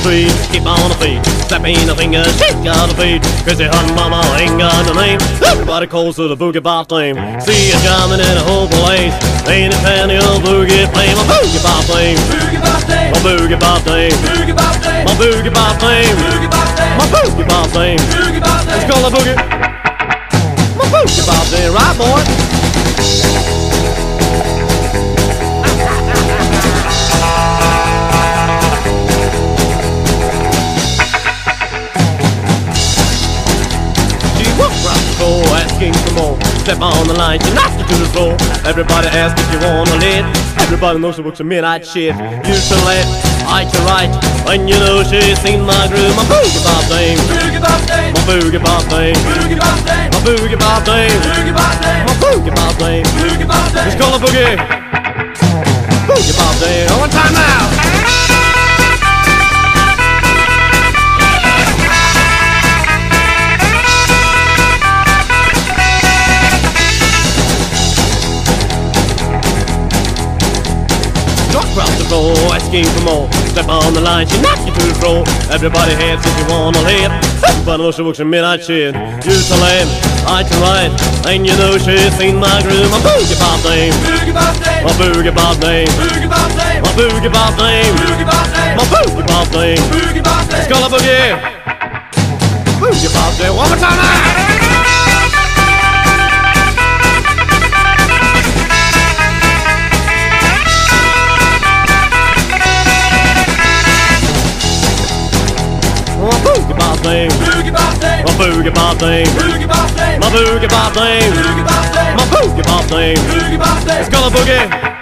sweet, keep on the feet, snapping the fingers, shake out the feet. Crazy hot mama ain't got no name. Everybody calls to the boogie bop thing. See you jamming in a whole place. Ain't it fanny old boogie flame? My boogie bop thing. Boogie bop thing. My boogie bop thing. Boogie bop thing. My boogie bop thing. Boogie bop thing. My boogie bop thing. Boogie bop thing. Let's call the boogie. My boogie bop thing, right, boy? Asking for more, step on the line, you knock it to the floor. Everybody asks if you want a lead. Everybody knows the works of midnight shit. You to left, I to right, and you know she's seen my groove. My boogie bop thing, Boogie bop thing. my boogie bop thing, Boogie bop thing. my boogie bop thing, Boogie bop thing. my boogie bop thing. Boogie bop thing. Let's call it boogie. Boogie bop thing. One time now. Across the floor, asking for more. Step on the line, she knocks you to the floor. Everybody heads if you wanna live. Everybody knows she works in midnight shit. You to left, I to right, and you know she's seen my groove. My boogie bop thing, Boogie bop thing. my boogie bop thing, Boogie bop thing. my boogie bop thing, Boogie bop thing. my boogie bop thing. Boogie bop thing. Let's call it boogie. Boogie bop thing. One more time now. Boogie bop thing, Boogie bop thing. my boogie bop thing, Boogie bop thing. my boogie bop thing, Boogie bop thing. my boogie bop thing. Boogie bop thing. Let's call it boogie.